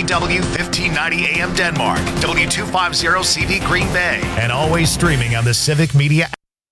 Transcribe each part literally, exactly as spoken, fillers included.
W fifteen ninety A M Denmark, W two fifty C V Green Bay, and always streaming on the Civic Media.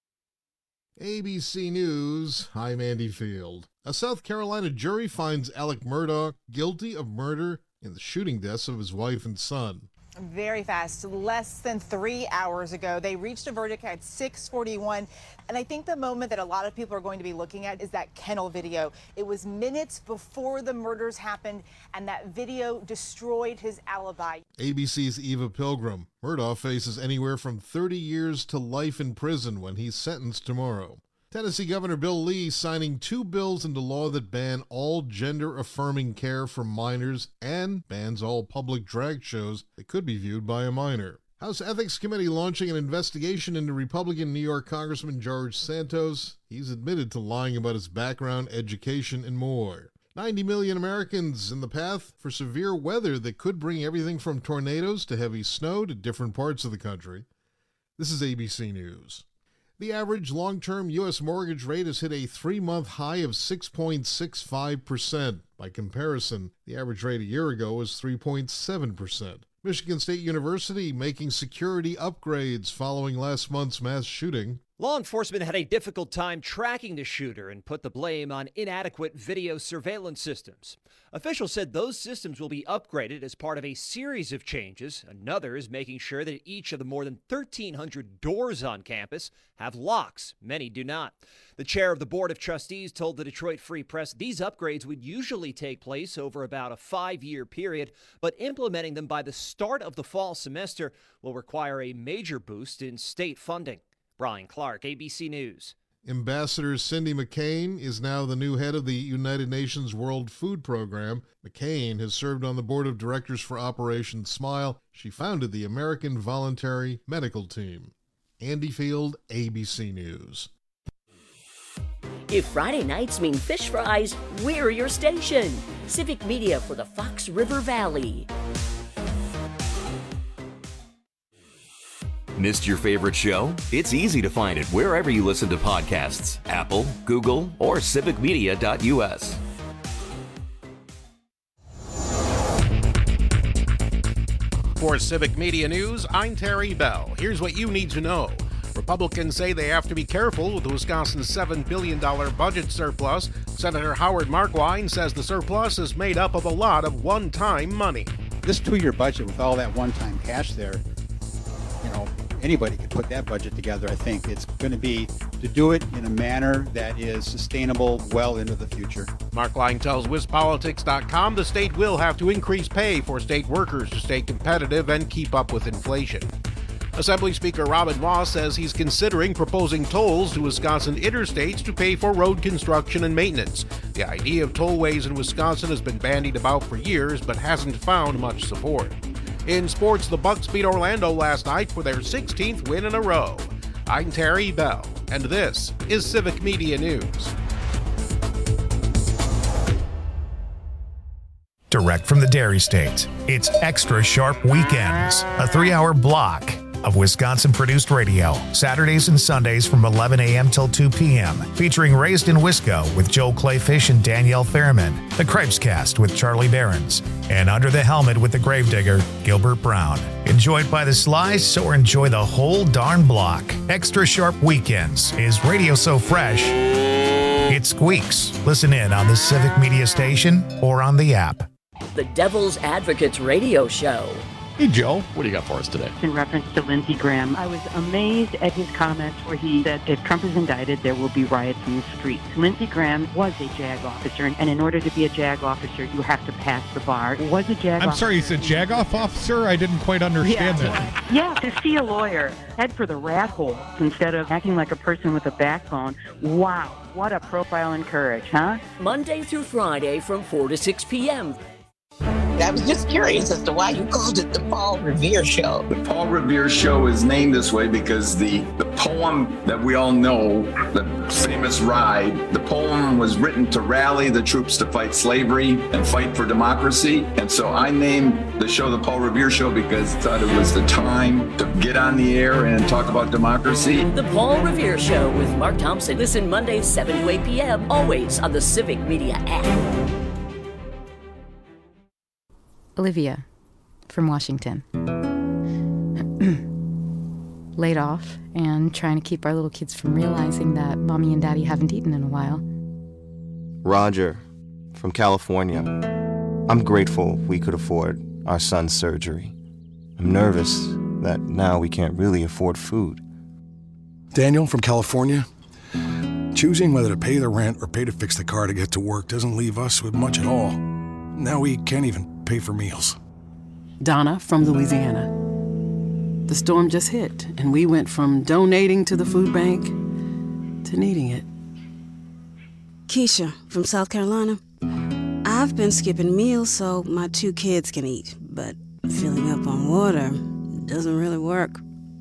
A B C News, I'm Andy Field. A South Carolina jury finds Alec Murdaugh guilty of murder in the shooting deaths of his wife and son. Very fast. Less than three hours ago, they reached a verdict at six forty-one. And I think the moment that a lot of people are going to be looking at is that kennel video. It was minutes before the murders happened, and that video destroyed his alibi. A B C's Eva Pilgrim. Murdaugh faces anywhere from thirty years to life in prison when he's sentenced tomorrow. Tennessee Governor Bill Lee signing two bills into law that ban all gender-affirming care for minors and bans all public drag shows that could be viewed by a minor. House Ethics Committee launching an investigation into Republican New York Congressman George Santos. He's admitted to lying about his background, education, and more. ninety million Americans in the path for severe weather that could bring everything from tornadoes to heavy snow to different parts of the country. This is A B C News. The average long-term U S mortgage rate has hit a three-month high of six point six five percent. By comparison, the average rate a year ago was three point seven percent. Michigan State University making security upgrades following last month's mass shooting. Law enforcement had a difficult time tracking the shooter and put the blame on inadequate video surveillance systems. Officials said those systems will be upgraded as part of a series of changes. Another is making sure that each of the more than thirteen hundred doors on campus have locks. Many do not. The chair of the Board of Trustees told the Detroit Free Press these upgrades would usually take place over about a five-year period, but implementing them by the start of the fall semester will require a major boost in state funding. Brian Clark, A B C News. Ambassador Cindy McCain is now the new head of the United Nations World Food Program. McCain has served on the board of directors for Operation Smile. She founded the American Voluntary Medical Team. Andy Field, A B C News. If Friday nights mean fish fries, we're your station. Civic Media for the Fox River Valley. Missed your favorite show? It's easy to find it wherever you listen to podcasts. Apple, Google, or civic media dot U S. For Civic Media News, I'm Terry Bell. Here's what you need to know. Republicans say they have to be careful with Wisconsin's seven billion dollars budget surplus. Senator Howard Markwine says the surplus is made up of a lot of one-time money. This two-year budget with all that one-time cash there, you know, anybody could put that budget together. I think it's going to be to do it in a manner that is sustainable well into the future. Markline tells Wiz Politics dot com the state will have to increase pay for state workers to stay competitive and keep up with inflation. Assembly Speaker Robin Moss says he's considering proposing tolls to Wisconsin interstates to pay for road construction and maintenance. The idea of tollways in Wisconsin has been bandied about for years but hasn't found much support. In sports, the Bucks beat Orlando last night for their sixteenth win in a row. I'm Terry Bell, and this is Civic Media News. Direct from the Dairy State, it's Extra Sharp Weekends, a three-hour block of Wisconsin-produced radio, Saturdays and Sundays from eleven a.m. till two p.m., featuring Raised in Wisco with Joel Clayfish and Danielle Fairman, The Cripescast with Charlie Behrens, and Under the Helmet with the Gravedigger, Gilbert Brown. Enjoyed by the slice or enjoy the whole darn block. Extra Sharp Weekends is radio so fresh, it squeaks. Listen in on the Civic Media Station or on the app. The Devil's Advocates Radio Show. Hey, Joe, what do you got for us today? In reference to Lindsey Graham, I was amazed at his comments where he said if Trump is indicted, there will be riots in the streets. Lindsey Graham was a JAG officer, and in order to be a JAG officer, you have to pass the bar. Was a JAG I'm officer. sorry, you said JAG-off officer? I didn't quite understand yeah, that. Yeah, to see a lawyer, head for the rat hole instead of acting like a person with a backbone. Wow, what a profile in courage, huh? Monday through Friday from four to six p.m. I was just curious as to why you called it the Paul Revere Show. The Paul Revere Show is named this way because the, the poem that we all know, the famous Ride, the poem was written to rally the troops to fight slavery and fight for democracy. And so I named the show the Paul Revere Show because I thought it was the time to get on the air and talk about democracy. The Paul Revere Show with Mark Thompson. Listen Mondays seven to eight p.m. always on the Civic Media app. Olivia from Washington. Laid off and trying to keep our little kids from realizing that Mommy and Daddy haven't eaten in a while. Roger from California. I'm grateful we could afford our son's surgery. I'm nervous that now we can't really afford food. Daniel from California. Choosing whether to pay the rent or pay to fix the car to get to work doesn't leave us with much at all. Now we can't even pay for meals. Donna from Louisiana. The storm just hit, and we went from donating to the food bank to needing it. Keisha from South Carolina. I've been skipping meals so my two kids can eat, but filling up on water doesn't really work.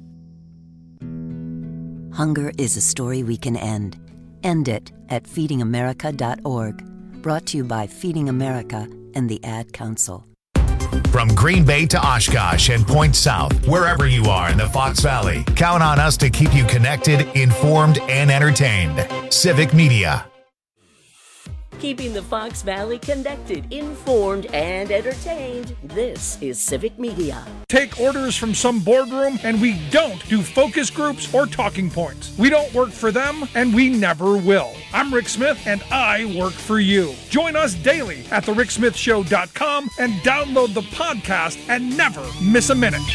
Hunger is a story we can end. End it at feeding america dot org. Brought to you by Feeding America and the Ad Council. From Green Bay to Oshkosh and Point South, wherever you are in the Fox Valley, count on us to keep you connected, informed, and entertained. Civic Media. Keeping the Fox Valley connected, informed, and entertained. This is Civic Media. Take orders from some boardroom, and we don't do focus groups or talking points. We don't work for them, and we never will. I'm Rick Smith, and I work for you. Join us daily at the rick smith show dot com and download the podcast and never miss a minute.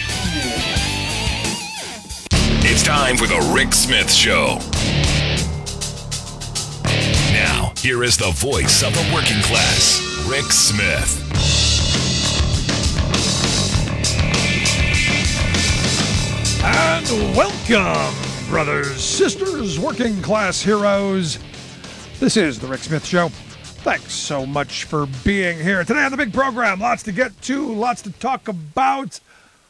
It's time for the Rick Smith Show. Now, here is the voice of the working class, Rick Smith. And welcome, brothers, sisters, working class heroes. This is the Rick Smith Show. Thanks so much for being here. Today on the big program, lots to get to, lots to talk about.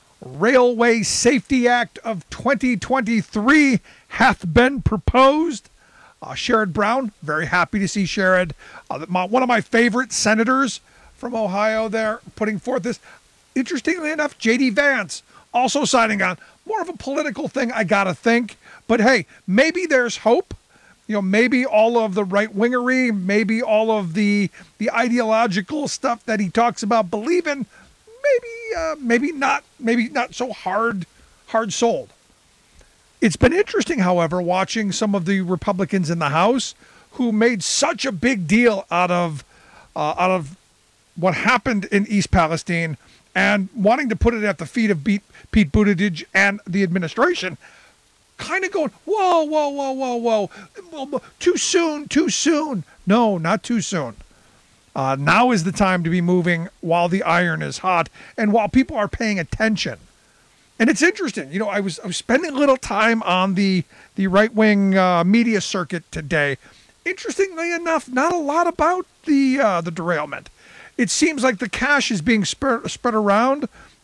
Railway Safety Act of twenty twenty-three hath been proposed. Uh, Sherrod Brown, very happy to see Sherrod, uh, my, one of my favorite senators from Ohio there, putting forth this. Interestingly enough, J D Vance also signing on. More of a political thing, I gotta think. But hey, maybe there's hope. You know, maybe all of the right-wingery, maybe all of the the ideological stuff that he talks about believing, maybe uh, maybe not, maybe not so hard, hard sold. It's been interesting, however, watching some of the Republicans in the House who made such a big deal out of uh, out of what happened in East Palestine and wanting to put it at the feet of Pete, Pete Buttigieg and the administration, kind of going, whoa, whoa, whoa, whoa, whoa, too soon, too soon. No, not too soon. Uh, now is the time to be moving while the iron is hot and while people are paying attention. And it's interesting, you know, I was I was spending a little time on the the right-wing uh, media circuit today. Interestingly enough, not a lot about the uh, the derailment. It seems like the cash is being spread spread around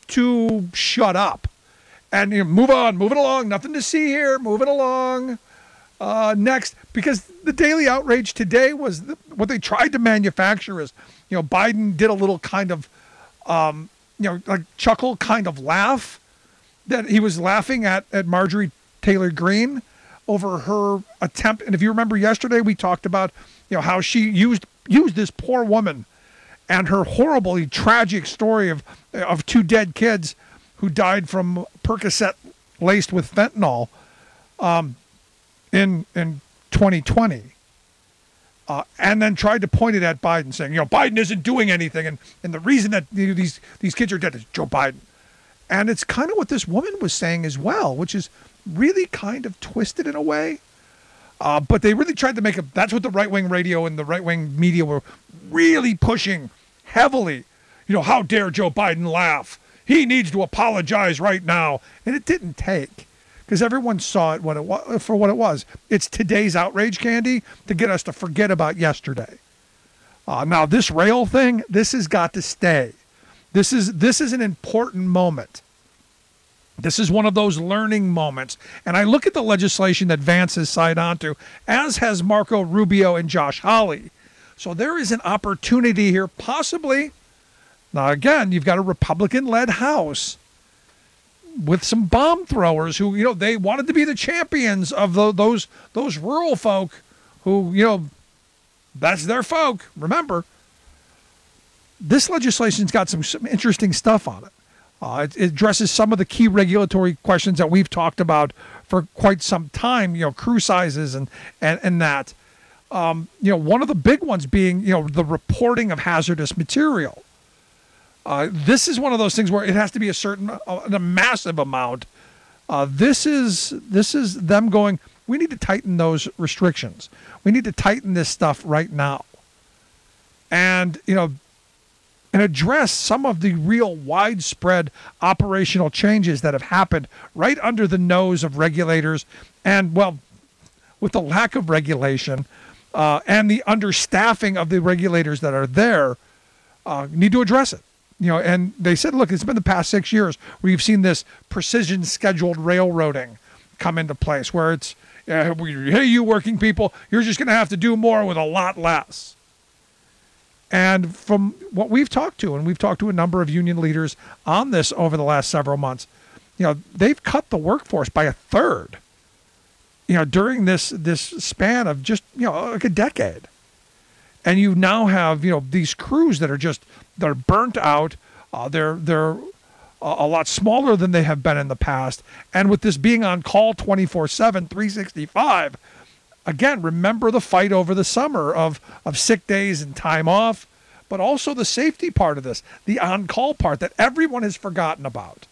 to shut up and you know, move on, move it along. Nothing to see here. Move it along. Uh, next, because the daily outrage today was the, what they tried to manufacture is, you know, Biden did a little kind of, um, you know, like chuckle kind of laugh. That he was laughing at, at Marjorie Taylor Greene over her attempt. And if you remember yesterday, we talked about, you know, how she used used this poor woman and her horribly tragic story of of two dead kids who died from Percocet laced with fentanyl um, in in twenty twenty. Uh, and then tried to point it at Biden, saying, you know, Biden isn't doing anything. And, and the reason that you know, these, these kids are dead is Joe Biden. And it's kind of what this woman was saying as well, which is really kind of twisted in a way. Uh, but they really tried to make a, that's what the right-wing radio and the right-wing media were really pushing heavily. You know, how dare Joe Biden laugh? He needs to apologize right now. And it didn't take, because everyone saw it, what it was for what it was. It's today's outrage candy to get us to forget about yesterday. Uh, now, this rail thing, this has got to stay. This is this is an important moment. This is one of those learning moments. And I look at the legislation that Vance has signed on to, as has Marco Rubio and Josh Hawley. So there is an opportunity here, possibly. Now, again, you've got a Republican-led House with some bomb throwers who, you know, they wanted to be the champions of the, those those rural folk who, you know, that's their folk, remember. this legislation's got some, some interesting stuff on it. Uh, it. It addresses some of the key regulatory questions that we've talked about for quite some time, you know, crew sizes and, and, and that. Um, you know, one of the big ones being, you know, the reporting of hazardous material. Uh, this is one of those things where it has to be a certain, a, a massive amount. Uh, this is this is them going, we need to tighten those restrictions. We need to tighten this stuff right now. And, you know, and address some of the real widespread operational changes that have happened right under the nose of regulators and, well, with the lack of regulation uh, and the understaffing of the regulators that are there, uh, need to address it. You know, and they said, look, it's been the past six years where you've seen this precision scheduled railroading come into place where it's, uh, hey, you working people, you're just going to have to do more with a lot less. And from what we've talked to, and we've talked to a number of union leaders on this over the last several months, you know, they've cut the workforce by a third, you know, during this this span of just, you know, like a decade. And you now have, you know, these crews that are just, they're burnt out. Uh, they're they're a lot smaller than they have been in the past. And with this being on call twenty-four seven, three sixty-five, again, remember the fight over the summer of, of sick days and time off, but also the safety part of this, the on-call part that everyone has forgotten about.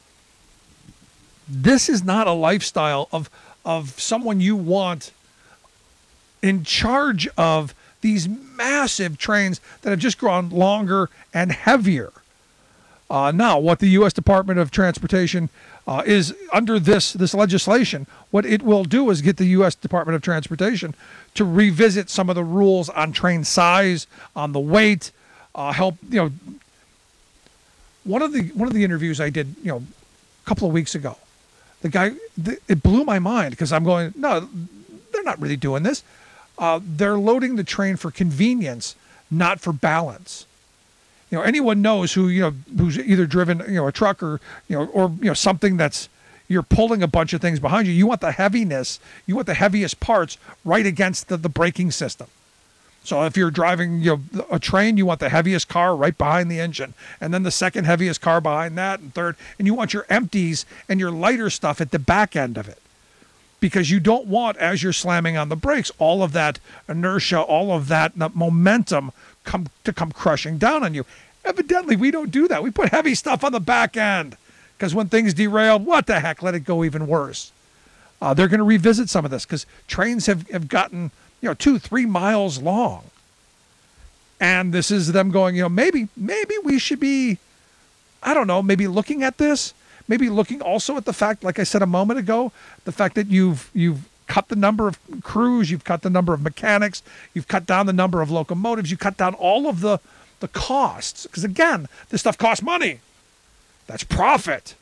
This is not a lifestyle of, of someone you want in charge of these massive trains that have just grown longer and heavier. Uh, now, what the U S Department of Transportation uh, is under this this legislation, what it will do is get the U S Department of Transportation to revisit some of the rules on train size, on the weight, uh, help, you know. One of the one of the interviews I did, you know, a couple of weeks ago, the guy, the, it blew my mind because I'm going, no, they're not really doing this. Uh, they're loading the train for convenience, not for balance. You know, anyone knows who, you know, who's either driven, you know, a truck or, you know, or, you know, something that's, you're pulling a bunch of things behind you. You want the heaviness, you want the heaviest parts right against the, the braking system. So if you're driving, you know, a train, you want the heaviest car right behind the engine, and then the second heaviest car behind that, and third, and you want your empties and your lighter stuff at the back end of it. Because you don't want, as you're slamming on the brakes, all of that inertia, all of that momentum come to come crushing down on you. Evidently, we don't do that. We put heavy stuff on the back end because when things derail, what the heck, let it go even worse. Uh, they're going to revisit some of this because trains have, have gotten, you know, two, three miles long. And this is them going, you know, maybe, maybe we should be, I don't know, maybe looking at this. Maybe looking also at the fact, like I said a moment ago, the fact that you've you've cut the number of crews, you've cut the number of mechanics, you've cut down the number of locomotives, you cut down all of the, the costs. Because again, this stuff costs money. That's profit.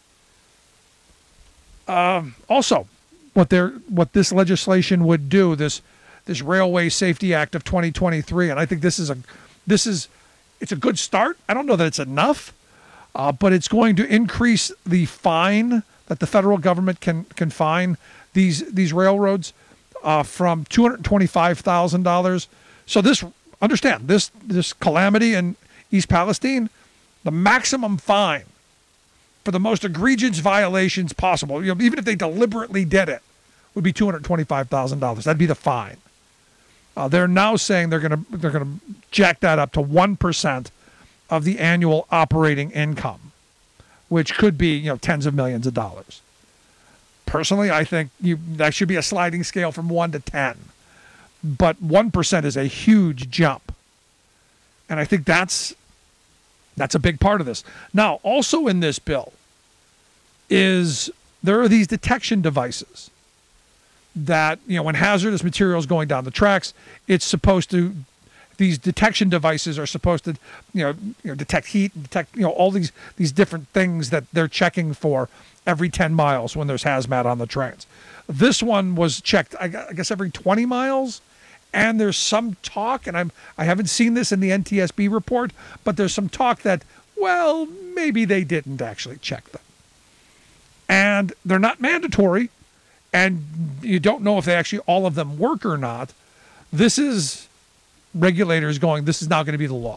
Um, also, what they're what this legislation would do, this this Railway Safety Act of twenty twenty-three, and I think this is a this is it's a good start. I don't know that it's enough. Uh, but it's going to increase the fine that the federal government can can fine these these railroads uh, from two hundred twenty-five thousand dollars. So this, understand, this this calamity in East Palestine, the maximum fine for the most egregious violations possible, you know, even if they deliberately did it, would be two hundred twenty-five thousand dollars. That'd be the fine. Uh, they're now saying they're going to they're going to jack that up to one percent of the annual operating income, which could be, you know, tens of millions of dollars. Personally, I think you that should be a sliding scale from one to ten, but one percent is a huge jump, and I think that's that's a big part of this. Now, also in this bill is there are these detection devices that, you know, when hazardous material is going down the tracks, it's supposed to. These detection devices are supposed to, you know, you know, detect heat, detect, you know, all these these different things that they're checking for every ten miles when there's hazmat on the trains. This one was checked, I guess, every twenty miles, and there's some talk, and I'm I haven't seen this in the N T S B report, but there's some talk that, well, maybe they didn't actually check them, and they're not mandatory, and you don't know if they actually all of them work or not. This is regulators going, this is now going to be the law.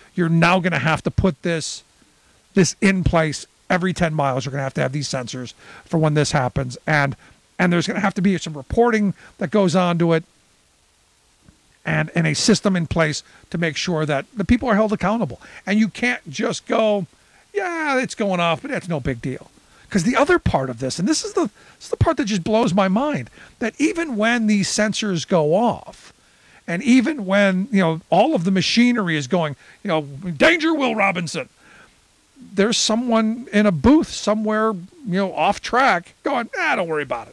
you're now going to have to put this this in place every ten miles. You're going to have to have these sensors for when this happens. And and there's going to have to be some reporting that goes on to it and, and a system in place to make sure that the people are held accountable. And you can't just go, yeah, it's going off, but that's no big deal. Because the other part of this, and this is the this is the part that just blows my mind, that even when these sensors go off, and even when, you know, all of the machinery is going, you know, danger, Will Robinson, there's someone in a booth somewhere, you know, off track going, ah, don't worry about it.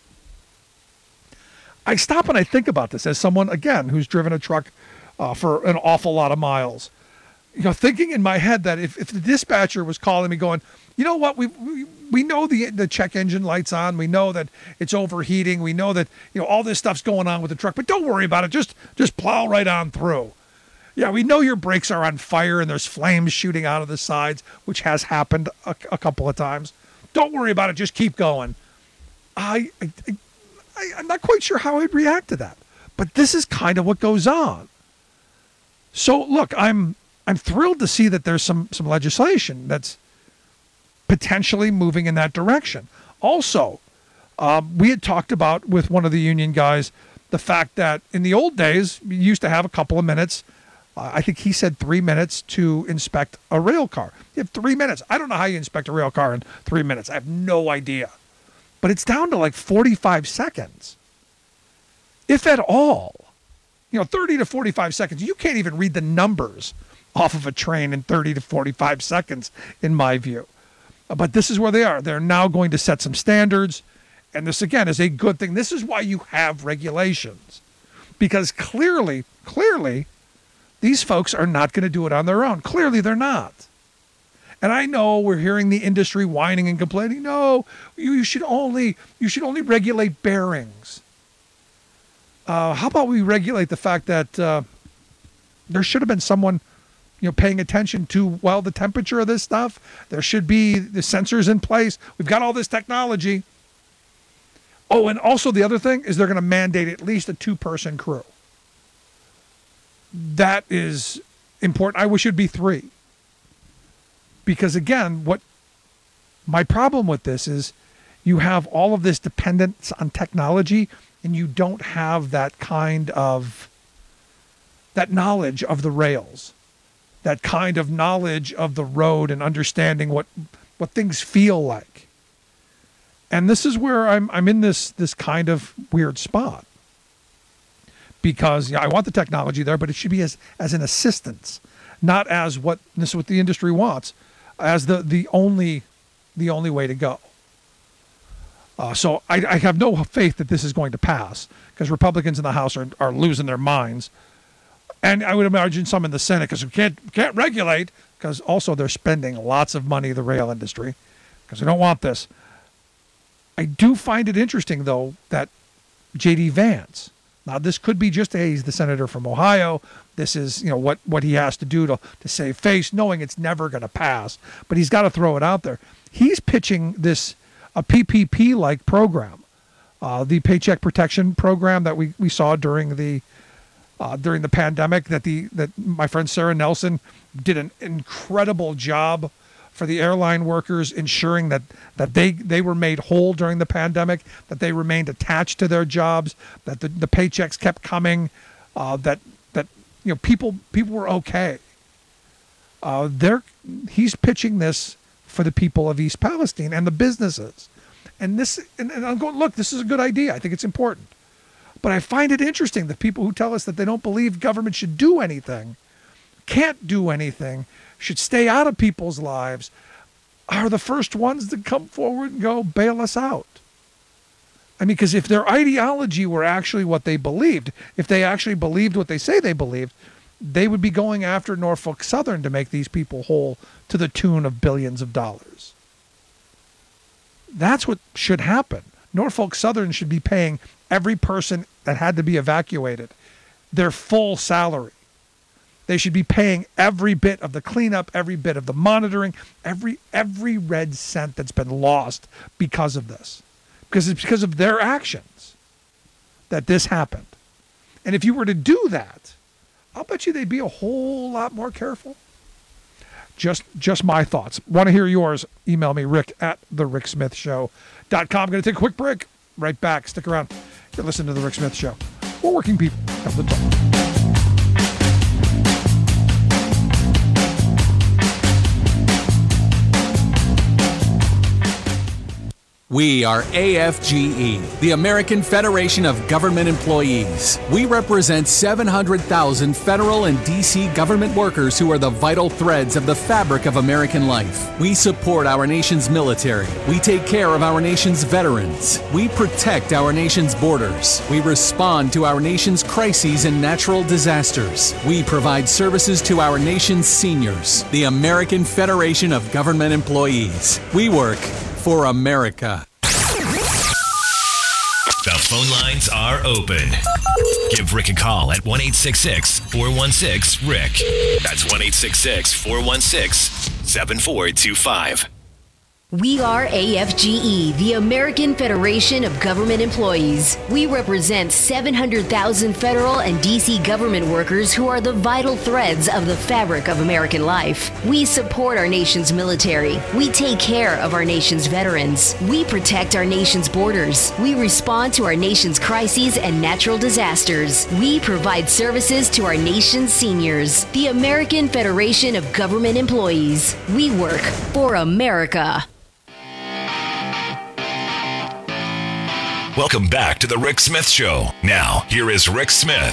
I stop and I think about this as someone, again, who's driven a truck uh, for an awful lot of miles. You know, thinking in my head that if, if the dispatcher was calling me going, you know what, we, we we know the the check engine light's on, we know that it's overheating, we know that, you know, all this stuff's going on with the truck, but don't worry about it, just just plow right on through. Yeah, we know your brakes are on fire and there's flames shooting out of the sides, which has happened a, a couple of times. Don't worry about it, just keep going. I, I, I I'm not quite sure how I'd react to that, but this is kind of what goes on. So look, I'm I'm thrilled to see that there's some some legislation that's potentially moving in that direction. Also, um, we had talked about with one of the union guys the fact that in the old days, you used to have a couple of minutes. Uh, I think he said three minutes to inspect a rail car. You have three minutes. I don't know how you inspect a rail car in three minutes. I have no idea. But it's down to like forty-five seconds, if at all. You know, thirty to forty-five seconds. You can't even read the numbers off of a train in thirty to forty-five seconds, in my view. But this is where they are. They're now going to set some standards. And this, again, is a good thing. This is why you have regulations. Because clearly, clearly, these folks are not going to do it on their own. Clearly, they're not. And I know we're hearing the industry whining and complaining. No, you, you should only you should only regulate bearings. Uh, how about we regulate the fact that uh, there should have been someone, you know, paying attention to, well, the temperature of this stuff. There should be the sensors in place. We've got all this technology. Oh, and also the other thing is they're going to mandate at least a two-person crew. That is important. I wish it'd be three. Because again, what my problem with this is you have all of this dependence on technology and you don't have that kind of, that knowledge of the rails. That kind of knowledge of the road and understanding what what things feel like. And this is where I'm I'm in this this kind of weird spot. Because yeah, I want the technology there, but it should be as, as an assistance, not as what this is what the industry wants, as the, the only the only way to go. Uh, so I, I have no faith that this is going to pass, because Republicans in the House are, are losing their minds. And I would imagine some in the Senate, because we can't, can't regulate, because also they're spending lots of money, the rail industry, because they don't want this. I do find it interesting, though, that J D Vance, now this could be just, hey, he's the senator from Ohio. This is, you know, what, what he has to do to, to save face, knowing it's never going to pass. But he's got to throw it out there. He's pitching this, a P P P-like program, uh, the Paycheck Protection Program that we, we saw during the Uh, during the pandemic, that the that my friend Sarah Nelson did an incredible job for the airline workers, ensuring that that they they were made whole during the pandemic, that they remained attached to their jobs, that the, the paychecks kept coming, uh, that that you know people people were okay. Uh, they're he's pitching this for the people of East Palestine and the businesses, and this and, and I'm going, look, this is a good idea. I think it's important. But I find it interesting that people who tell us that they don't believe government should do anything, can't do anything, should stay out of people's lives, are the first ones to come forward and go, bail us out. I mean, because if their ideology were actually what they believed, if they actually believed what they say they believed, they would be going after Norfolk Southern to make these people whole to the tune of billions of dollars. That's what should happen. Norfolk Southern should be paying every person that had to be evacuated their full salary. They should be paying every bit of the cleanup, every bit of the monitoring, every every red cent that's been lost because of this. Because it's because of their actions that this happened. And if you were to do that, I'll bet you they'd be a whole lot more careful. Just just my thoughts. Want to hear yours? Email me, rick at the rick smith show dot com. I'm going to take a quick break. Right back. Stick around. You're listening to The Rick Smith Show. We're working people. Have the talk. We are A F G E, the American Federation of Government Employees. We represent seven hundred thousand federal and D C government workers who are the vital threads of the fabric of American life. We support our nation's military. We take care of our nation's veterans. We protect our nation's borders. We respond to our nation's crises and natural disasters. We provide services to our nation's seniors. The American Federation of Government Employees. We work for America. The phone lines are open. Give Rick a call at one eight six six, four one six, Rick. That's one eight six six, four one six, seven four two five. We are A F G E, the American Federation of Government Employees. We represent seven hundred thousand federal and D C government workers who are the vital threads of the fabric of American life. We support our nation's military. We take care of our nation's veterans. We protect our nation's borders. We respond to our nation's crises and natural disasters. We provide services to our nation's seniors. The American Federation of Government Employees. We work for America. Welcome back to the Rick Smith Show. Now, here is Rick Smith.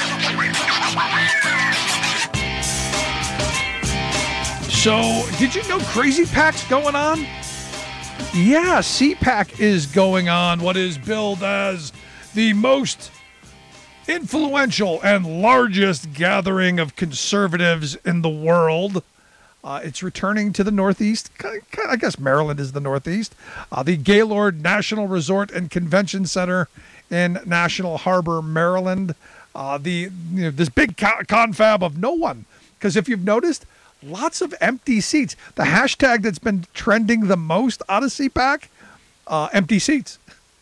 So, did you know Crazy Pack's going on? Yeah, C PAC is going on, what is billed as the most influential and largest gathering of conservatives in the world. Uh, it's returning to the Northeast. I guess Maryland is the Northeast. Uh, the Gaylord National Resort and Convention Center in National Harbor, Maryland. Uh, the you know, this big confab of no one. Because if you've noticed, lots of empty seats. The hashtag that's been trending the most out of C PAC, uh, empty seats.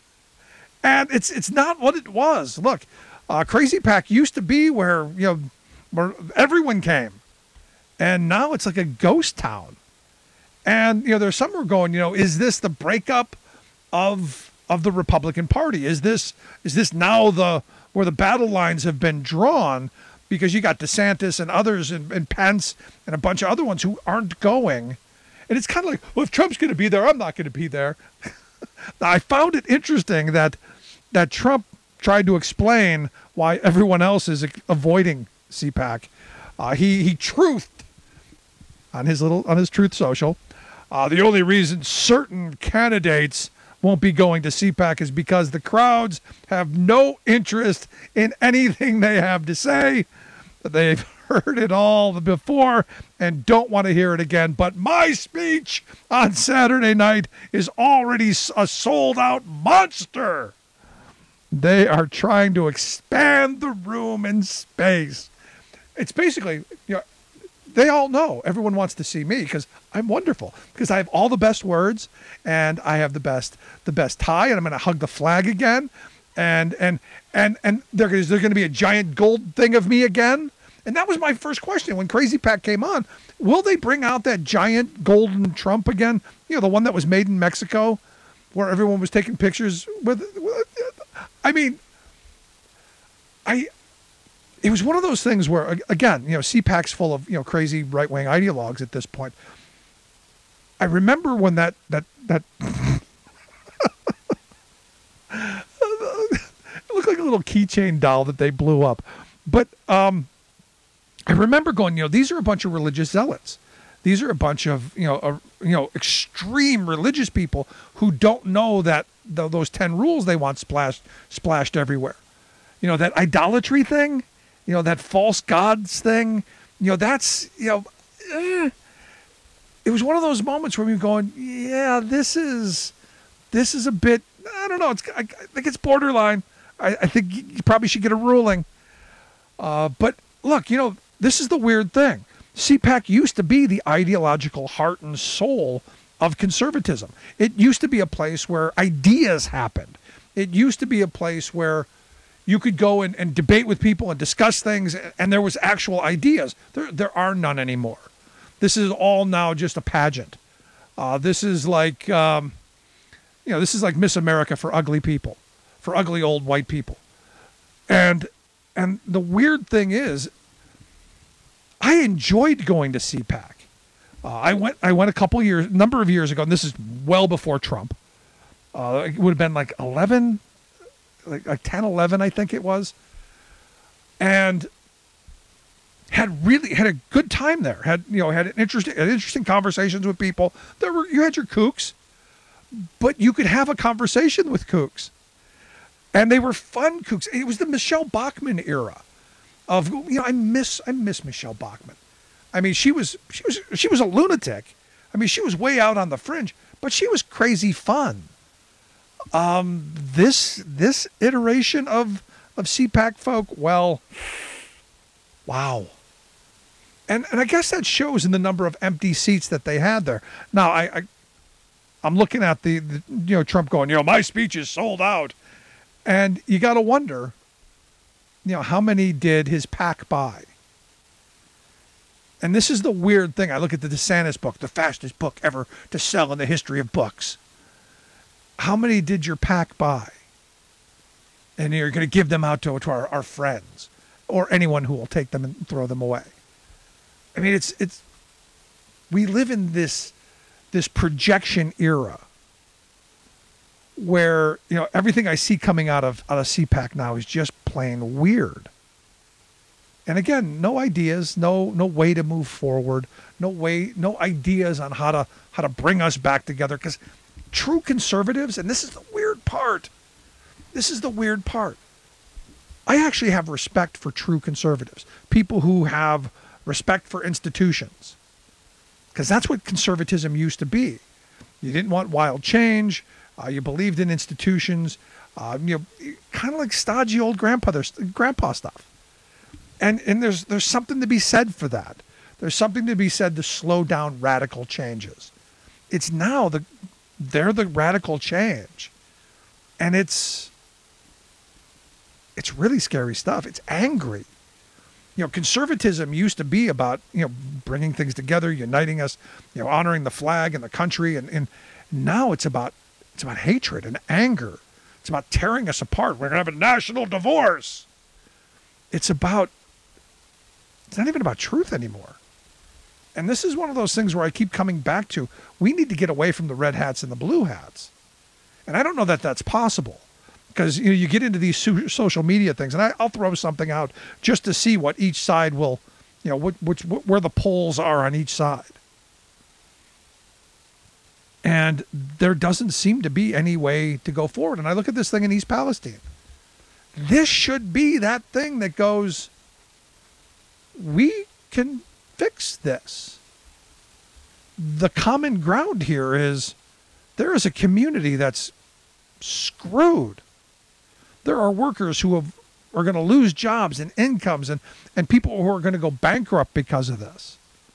And it's it's not what it was. Look, uh, Crazy Pack used to be where you know where everyone came. And now it's like a ghost town. And, you know, there's some who are going, you know, is this the breakup of of the Republican Party? Is this is this now the where the battle lines have been drawn? Because you got DeSantis and others and, and Pence and a bunch of other ones who aren't going. And it's kind of like, well, if Trump's going to be there, I'm not going to be there. I found it interesting that that Trump tried to explain why everyone else is avoiding C PAC. Uh, he he truthed on his little on his Truth Social. Uh, the only reason certain candidates won't be going to C PAC is because the crowds have no interest in anything they have to say. They've heard it all before and don't want to hear it again. But my speech on Saturday night is already a sold-out monster. They are trying to expand the room and space. It's basically, you know, they all know everyone wants to see me because I'm wonderful, because I have all the best words and I have the best the best tie, and I'm going to hug the flag again, and and and and there is there going to be a giant gold thing of me again. And that was my first question when Crazy Pack came on. Will they bring out that giant golden Trump again? You know, the one that was made in Mexico, where everyone was taking pictures with. I mean, I. It was one of those things where, again, you know, C PAC's full of, you know, crazy right-wing ideologues at this point. I remember when that, that, that, it looked like a little keychain doll that they blew up. But um, I remember going, you know, these are a bunch of religious zealots. These are a bunch of, you know, uh, you know, extreme religious people who don't know that the, those ten rules they want splashed, splashed everywhere. You know, that idolatry thing. You know, that false gods thing, you know, that's, you know, eh. It was one of those moments where we were going, yeah, this is, this is a bit, I don't know, it's, I, I think it's borderline. I, I think you probably should get a ruling. Uh, but look, you know, this is the weird thing. C PAC used to be the ideological heart and soul of conservatism. It used to be a place where ideas happened. It used to be a place where you could go and, and debate with people and discuss things, and there was actual ideas. There there are none anymore. This is all now just a pageant. Uh, this is like, um, you know, this is like Miss America for ugly people, for ugly old white people. And and the weird thing is, I enjoyed going to C PAC. Uh, I went I went a couple years, number of years ago, and this is well before Trump. Uh, it would have been like eleven, like, like ten, eleven, I think it was. And had really had a good time there. Had you know had an interesting had interesting conversations with people. There were you had your kooks, but you could have a conversation with kooks, and they were fun kooks. It was the Michelle Bachmann era of you know I miss I miss Michelle Bachmann. I mean she was she was she was a lunatic. I mean she was way out on the fringe, but she was crazy fun. Um, this this iteration of of C PAC folk, well, wow. And and I guess that shows in the number of empty seats that they had there. Now I, I I'm looking at the, the you know Trump going, you know, my speech is sold out, and you got to wonder, you know, how many did his PAC buy? And this is the weird thing. I look at the DeSantis book, the fastest book ever to sell in the history of books. How many did your PAC buy? And you're going to give them out to, to our, our friends or anyone who will take them and throw them away. I mean, it's it's we live in this this projection era where, you know, everything I see coming out of out of C PAC now is just plain weird. And again, no ideas, no no way to move forward, no way, no ideas on how to how to bring us back together. Because true conservatives, and this is the weird part, this is the weird part. I actually have respect for true conservatives, people who have respect for institutions, because that's what conservatism used to be. You didn't want wild change. Uh, you believed in institutions. Uh, you know, kind of like stodgy old grandpa, grandpa stuff. And and there's there's something to be said for that. There's something to be said to slow down radical changes. It's now the they're the radical change, and it's it's really scary stuff. It's angry. You know, conservatism used to be about, you know, bringing things together, uniting us, you know, honoring the flag and the country, and, and now it's about it's about hatred and anger. It's about tearing us apart. We're gonna have a national divorce. It's about it's not even about truth anymore. And this is one of those things where I keep coming back to, we need to get away from the red hats and the blue hats. And I don't know that that's possible, because you know, you get into these so- social media things, and I, I'll throw something out just to see what each side will, you know, which, which, where the polls are on each side. And there doesn't seem to be any way to go forward. And I look at this thing in East Palestine. This should be that thing that goes, we can fix this. The common ground here is there is a community that's screwed. There are workers who have, are going to lose jobs and incomes, and, and people who are going to go bankrupt because of this.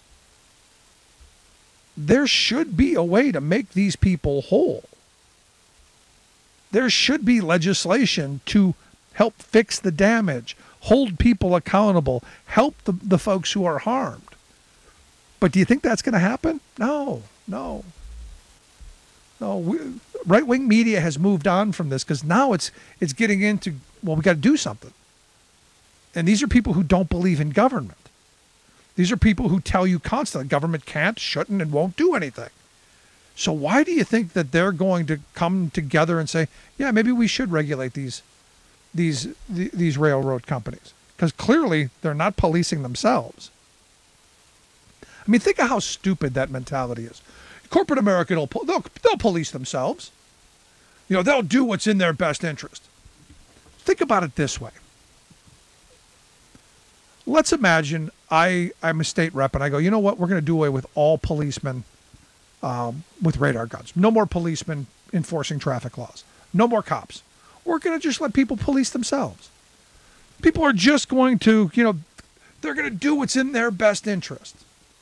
There should be a way to make these people whole. There should be legislation to help fix the damage, hold people accountable, help the, the folks who are harmed. But do you think that's going to happen? No, no. No, we, right-wing media has moved on from this, because now it's it's getting into, well, we got to do something. And these are people who don't believe in government. These are people who tell you constantly government can't, shouldn't, and won't do anything. So why do you think that they're going to come together and say, yeah, maybe we should regulate these these these railroad companies? Because clearly they're not policing themselves. I mean, think of how stupid that mentality is. Corporate America, will they'll, they'll police themselves. You know, they'll do what's in their best interest. Think about it this way. Let's imagine I, I'm a state rep and I go, you know what, we're going to do away with all policemen um, with radar guns. No more policemen enforcing traffic laws. No more cops. We're going to just let people police themselves. People are just going to, you know, they're going to do what's in their best interest.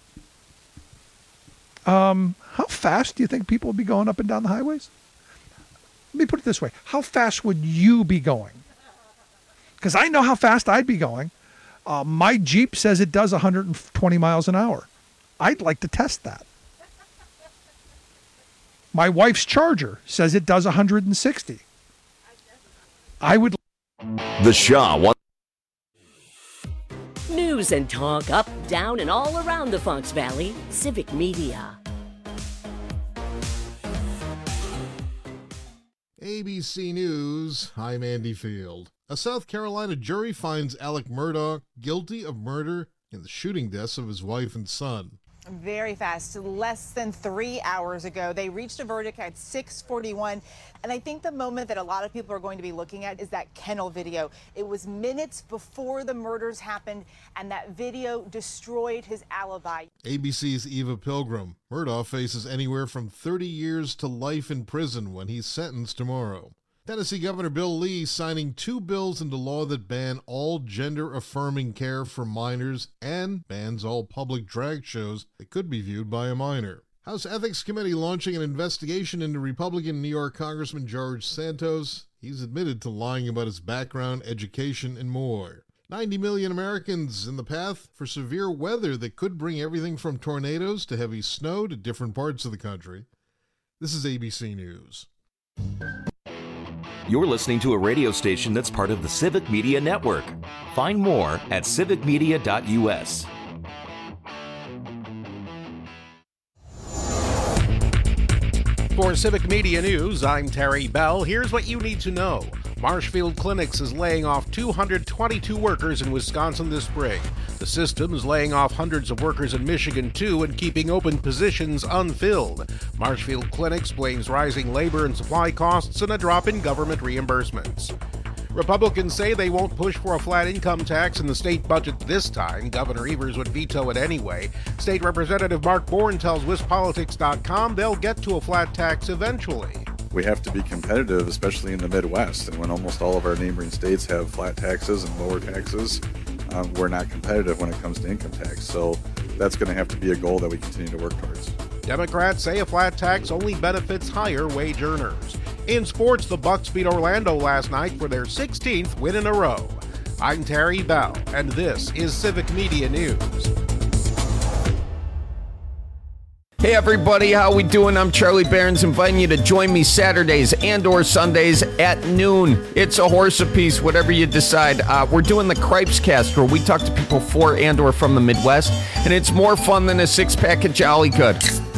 Um, how fast do you think people would be going up and down the highways? Let me put it this way. How fast would you be going? Because I know how fast I'd be going. Uh, my Jeep says it does one hundred twenty miles an hour. I'd like to test that. My wife's charger says it does one hundred sixty. I would. The Shaw one. News and talk up, down, and all around the Fox Valley. Civic Media. A B C News, I'm Andy Field. A South Carolina jury finds Alec Murdaugh guilty of murder in the shooting deaths of his wife and son. Very fast. Less than three hours ago, they reached a verdict at six forty-one. And I think the moment that a lot of people are going to be looking at is that kennel video. It was minutes before the murders happened, and that video destroyed his alibi. A B C's Eva Pilgrim. Murdaugh faces anywhere from thirty years to life in prison when he's sentenced tomorrow. Tennessee Governor Bill Lee signing two bills into law that ban all gender-affirming care for minors and bans all public drag shows that could be viewed by a minor. House Ethics Committee launching an investigation into Republican New York Congressman George Santos. He's admitted to lying about his background, education, and more. ninety million Americans in the path for severe weather that could bring everything from tornadoes to heavy snow to different parts of the country. This is A B C News. You're listening to a radio station that's part of the Civic Media Network. Find more at civic media dot u s. For Civic Media News, I'm Terry Bell. Here's what you need to know. Marshfield Clinics is laying off two hundred twenty-two workers in Wisconsin this spring. The system is laying off hundreds of workers in Michigan, too, and keeping open positions unfilled. Marshfield Clinics blames rising labor and supply costs and a drop in government reimbursements. Republicans say they won't push for a flat income tax in the state budget this time. Governor Evers would veto it anyway. State Representative Mark Bourne tells Wis Politics dot com they'll get to a flat tax eventually. We have to be competitive, especially in the Midwest, and when almost all of our neighboring states have flat taxes and lower taxes, um, we're not competitive when it comes to income tax. So that's going to have to be a goal that we continue to work towards. Democrats say a flat tax only benefits higher wage earners. In sports, the Bucks beat Orlando last night for their sixteenth win in a row. I'm Terry Bell, and this is Civic Media News. Hey everybody, how we doing? I'm Charlie Barons, inviting you to join me Saturdays and or Sundays at noon. It's a horse apiece, whatever you decide. Uh, we're doing the Cripes Cast, where we talk to people for and or from the Midwest, and it's more fun than a six-pack of Jolly Good.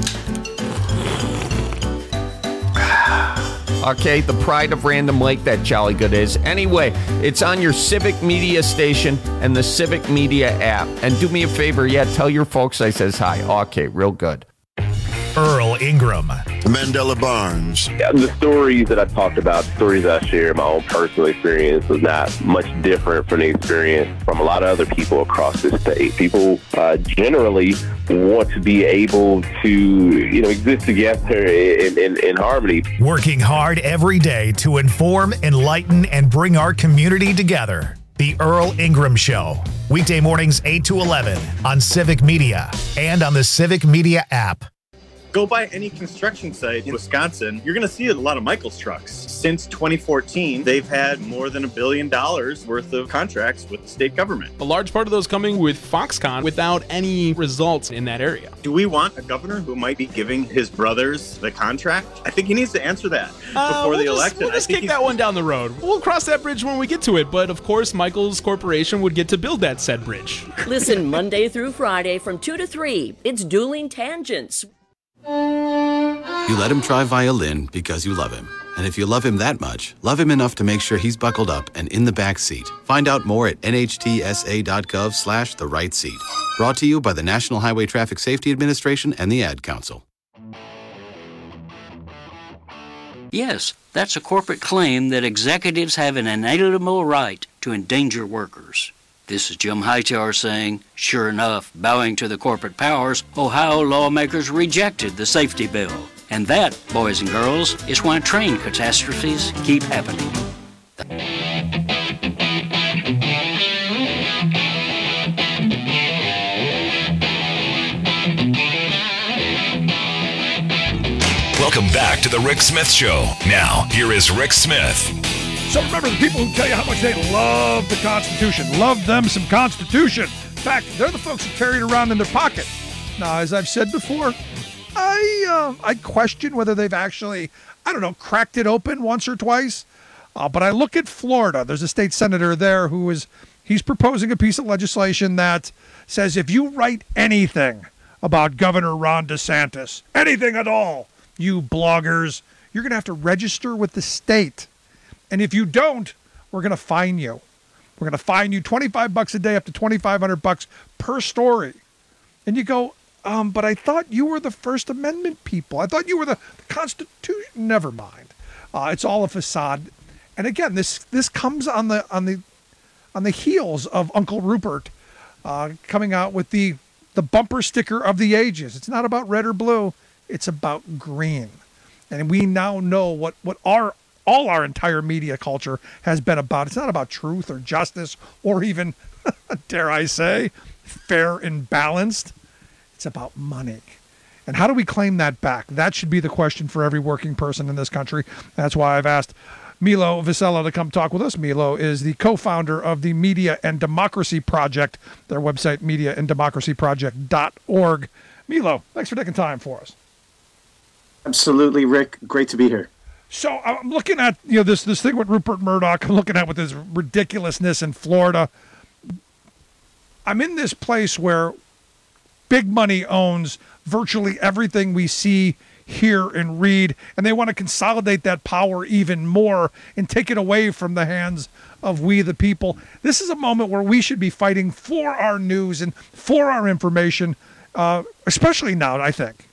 Okay, the pride of Random Lake, that Jolly Good is. Anyway, it's on your Civic Media station and the Civic Media app. And do me a favor, yeah, tell your folks I says hi. Okay, real good. Earl Ingram. Mandela Barnes. Yeah, the stories that I talked about, the stories I share, my own personal experience was not much different from the experience from a lot of other people across the state. People uh, generally want to be able to, you know, exist together in, in, in harmony. Working hard every day to inform, enlighten, and bring our community together. The Earl Ingram Show. Weekday mornings eight to eleven on Civic Media and on the Civic Media app. Go by any construction site in Wisconsin, you're going to see a lot of Michaels trucks. Since twenty fourteen, they've had more than a billion dollars worth of contracts with the state government. A large part of those coming with Foxconn without any results in that area. Do we want a governor who might be giving his brothers the contract? I think he needs to answer that uh, before we'll the just, election. We'll just kick that one down the road. We'll cross that bridge when we get to it, but of course, Michaels Corporation would get to build that said bridge. Listen Monday through Friday from two to three. It's Dueling Tangents. You let him try violin because you love him. And if you love him that much, love him enough to make sure he's buckled up and in the back seat. Find out more at N H T S A dot gov slash the right seat. Brought to you by the National Highway Traffic Safety Administration and the Ad Council. Yes, that's a corporate claim that executives have an inalienable right to endanger workers. This is Jim Hightower saying, sure enough, bowing to the corporate powers, Ohio lawmakers rejected the safety bill. And that, boys and girls, is why train catastrophes keep happening. Welcome back to the Rick Smith Show. Now, here is Rick Smith. So remember, the people who tell you how much they love the Constitution, love them some Constitution. In fact, they're the folks who carry it around in their pocket. Now, as I've said before, I uh, I question whether they've actually, I don't know, cracked it open once or twice. Uh, but I look at Florida. There's a state senator there who is, he's proposing a piece of legislation that says if you write anything about Governor Ron DeSantis, anything at all, you bloggers, you're going to have to register with the state. And if you don't, we're going to fine you. We're going to fine you twenty-five bucks a day, up to twenty-five hundred bucks per story. And you go, um, but I thought you were the First Amendment people. I thought you were the, the Constitution. Never mind. Uh, it's all a facade. And again, this this comes on the on the on the heels of Uncle Rupert uh, coming out with the the bumper sticker of the ages. It's not about red or blue. It's about green. And we now know what, what our all our entire media culture has been about. It's not about truth or justice or even, dare I say, fair and balanced. It's about money. And how do we claim that back? That should be the question for every working person in this country. That's why I've asked Milo Visella to come talk with us. Milo is the co-founder of the Media and Democracy Project, their website, media and democracy project dot org. Milo, thanks for taking time for us. Absolutely, Rick. Great to be here. So I'm looking at, you know, this this thing with Rupert Murdoch. I'm looking at with this ridiculousness in Florida. I'm in this place where big money owns virtually everything we see, hear, and read, and they want to consolidate that power even more and take it away from the hands of we the people. This is a moment where we should be fighting for our news and for our information, uh, especially now, I think.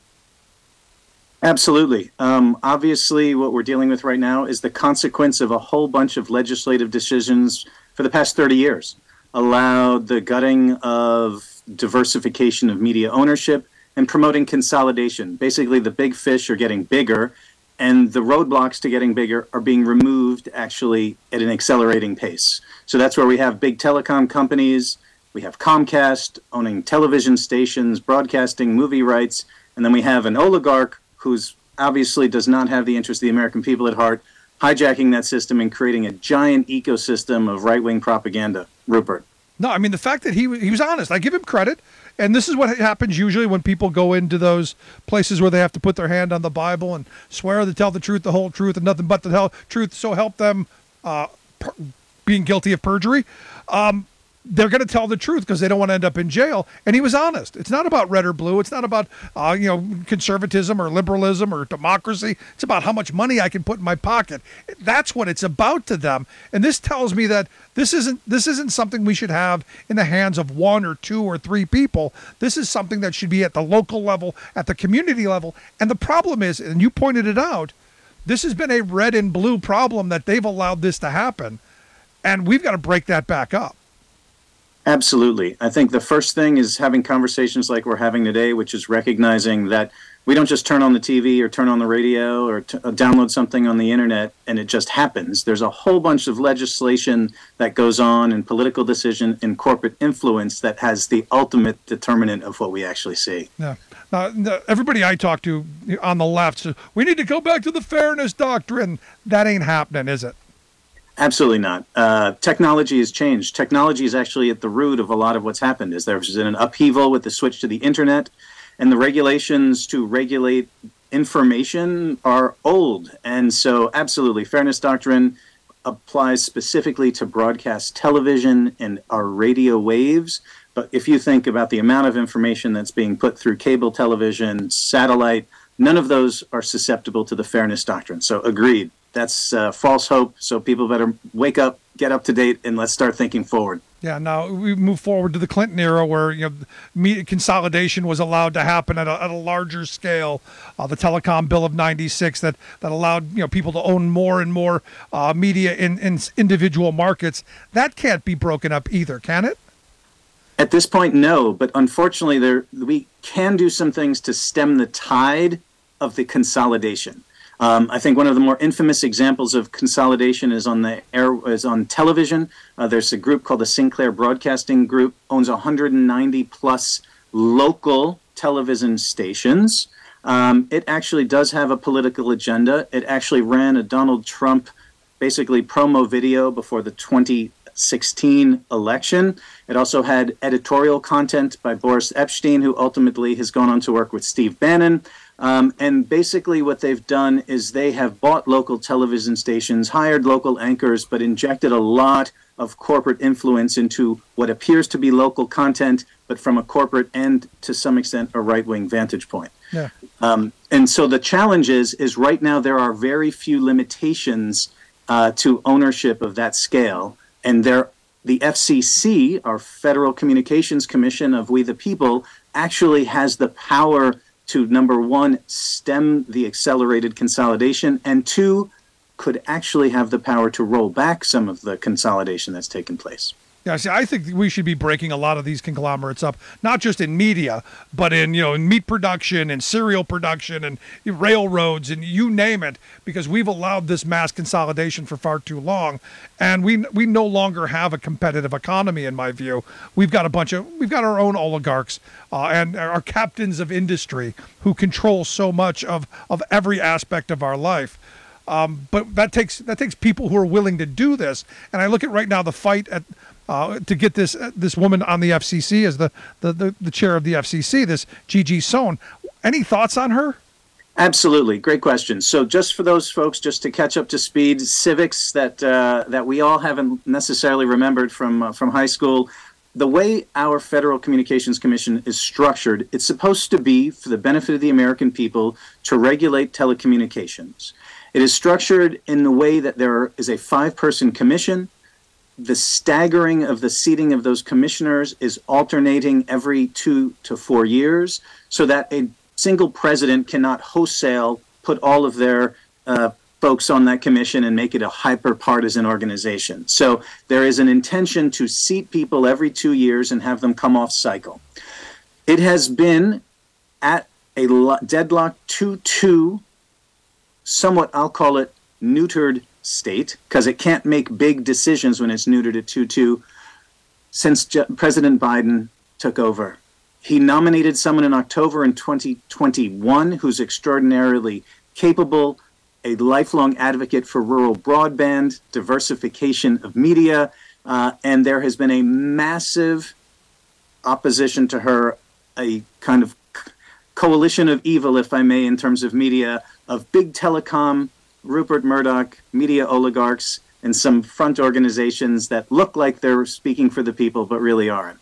Absolutely. Um, obviously, what we're dealing with right now is the consequence of a whole bunch of legislative decisions for the past thirty years. Allowed the gutting of diversification of media ownership and promoting consolidation. Basically, the big fish are getting bigger, and the roadblocks to getting bigger are being removed actually at an accelerating pace. So that's where we have big telecom companies, we have Comcast owning television stations, broadcasting, movie rights, and then we have an oligarch who's obviously does not have the interest of the American people at heart, hijacking that system and creating a giant ecosystem of right-wing propaganda. Rupert. No, I mean, the fact that he he was honest, I give him credit. And this is what happens usually when people go into those places where they have to put their hand on the Bible and swear to tell the truth, the whole truth, and nothing but the hell, truth, so help them uh, per- being guilty of perjury. Um, they're going to tell the truth because they don't want to end up in jail. And he was honest. It's not about red or blue. It's not about uh, you know conservatism or liberalism or democracy. It's about how much money I can put in my pocket. That's what it's about to them. And this tells me that this isn't this isn't something we should have in the hands of one or two or three people. This is something that should be at the local level, at the community level. And the problem is, and you pointed it out, this has been a red and blue problem that they've allowed this to happen. And we've got to break that back up. Absolutely. I think the first thing is having conversations like we're having today, which is recognizing that we don't just turn on the T V or turn on the radio or t- download something on the internet and it just happens. There's a whole bunch of legislation that goes on and political decision and corporate influence that has the ultimate determinant of what we actually see. Yeah. Now, everybody I talk to on the left says, we need to go back to the fairness doctrine. That ain't happening, is it? Absolutely not. Uh, technology has changed. Technology is actually at the root of a lot of what's happened. Is there's been an upheaval with the switch to the internet, and the regulations to regulate information are old. And so absolutely, fairness doctrine applies specifically to broadcast television and our radio waves. But if you think about the amount of information that's being put through cable television, satellite, none of those are susceptible to the fairness doctrine. So agreed. That's uh, false hope, so people better wake up, get up to date, and let's start thinking forward. Yeah, now we move forward to the Clinton era where you know media consolidation was allowed to happen at a, at a larger scale. Uh, the Telecom Bill of ninety-six that, that allowed you know people to own more and more uh, media in, in individual markets. That can't be broken up either, can it? At this point, no, but unfortunately there we can do some things to stem the tide of the consolidation. Um, I think one of the more infamous examples of consolidation is on the air is on television. Uh, there's a group called the Sinclair Broadcasting Group, owns one hundred ninety plus local television stations. Um, it actually does have a political agenda. It actually ran a Donald Trump basically promo video before the twenty sixteen election. It also had editorial content by Boris Epshteyn, who ultimately has gone on to work with Steve Bannon. Um, and basically what they've done is they have bought local television stations, hired local anchors, but injected a lot of corporate influence into what appears to be local content, but from a corporate and to some extent a right-wing vantage point. Yeah. Um, and so the challenge is, is right now there are very few limitations uh, to ownership of that scale. And there, the F C C, our Federal Communications Commission of We the People, actually has the power to, number one, stem the accelerated consolidation, and two, could actually have the power to roll back some of the consolidation that's taken place. Yeah, see, I think we should be breaking a lot of these conglomerates up, not just in media, but in, you know, in meat production and cereal production and railroads and you name it, because we've allowed this mass consolidation for far too long, and we we no longer have a competitive economy. In my view, we've got a bunch of we've got our own oligarchs uh, and our captains of industry who control so much of of every aspect of our life. Um, but that takes that takes people who are willing to do this. And I look at right now the fight at uh, to get this uh, this woman on the F C C as the, the, the, the chair of the F C C, this Gigi Sohn. Any thoughts on her? Absolutely. Great question. So just for those folks, just to catch up to speed, civics that uh, that we all haven't necessarily remembered from uh, from high school. The way our Federal Communications Commission is structured, it's supposed to be for the benefit of the American people to regulate telecommunications. It is structured in the way that there is a five-person commission. The staggering of the seating of those commissioners is alternating every two to four years so that a single president cannot wholesale put all of their uh, folks on that commission and make it a hyper-partisan organization. So there is an intention to seat people every two years and have them come off cycle. It has been at a lo- deadlock two two, somewhat, I'll call it, neutered state, because it can't make big decisions when it's neutered at two two, since Je- President Biden took over. He nominated someone in October in twenty twenty-one who's extraordinarily capable, a lifelong advocate for rural broadband, diversification of media, uh, and there has been a massive opposition to her, a kind of coalition of evil, if I may, in terms of media, of big telecom, Rupert Murdoch, media oligarchs, and some front organizations that look like they're speaking for the people, but really aren't.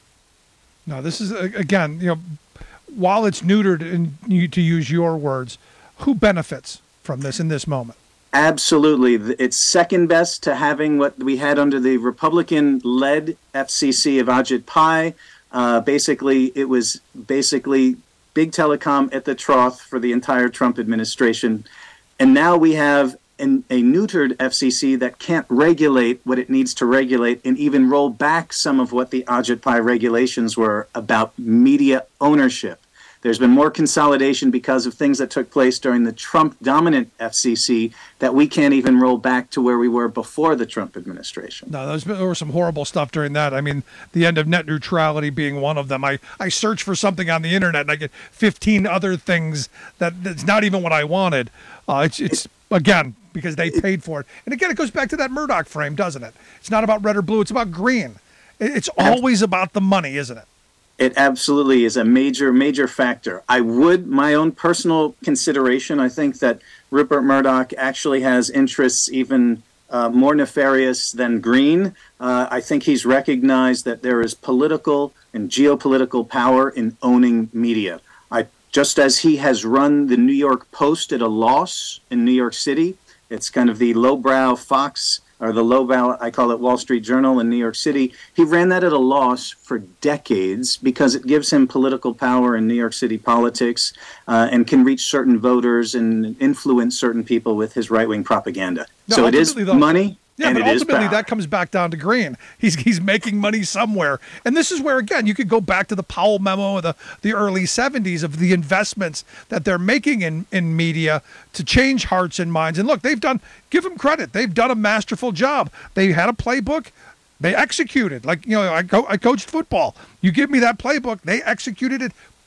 No, this is, again, you know, while it's neutered, and you, to use your words, who benefits from this in this moment? Absolutely. It's second best to having what we had under the Republican-led F C C of Ajit Pai. Uh, basically, it was basically big telecom at the trough for the entire Trump administration. And now we have an, a neutered F C C that can't regulate what it needs to regulate and even roll back some of what the Ajit Pai regulations were about media ownership. There's been more consolidation because of things that took place during the Trump-dominant F C C that we can't even roll back to where we were before the Trump administration. No, there's been, there was some horrible stuff during that. I mean, the end of net neutrality being one of them. I, I search for something on the internet and I get fifteen other things that that's not even what I wanted. Uh, it's, it's again, because they paid for it. And again, it goes back to that Murdoch frame, doesn't it? It's not about red or blue. It's about green. It's always about the money, isn't it? It absolutely is a major, major factor. I would, my own personal consideration, I think that Rupert Murdoch actually has interests even uh, more nefarious than green. Uh, I think he's recognized that there is political and geopolitical power in owning media. I, just as he has run the New York Post at a loss in New York City, it's kind of the lowbrow Fox, or the lowbrow, I call it Wall Street Journal in New York City. He ran that at a loss for decades because it gives him political power in New York City politics uh, and can reach certain voters and influence certain people with his right-wing propaganda. No, so it is though, money. Yeah, and but it is ultimately power. that comes back down to green. He's he's making money somewhere. And this is where, again, you could go back to the Powell memo of the, the early seventies of the investments that they're making in, in media to change hearts and minds. And look, they've done, give them credit, they've done a masterful job. They had a playbook, they executed. Like, you know, I, co- I coached football. You give me that playbook, they executed it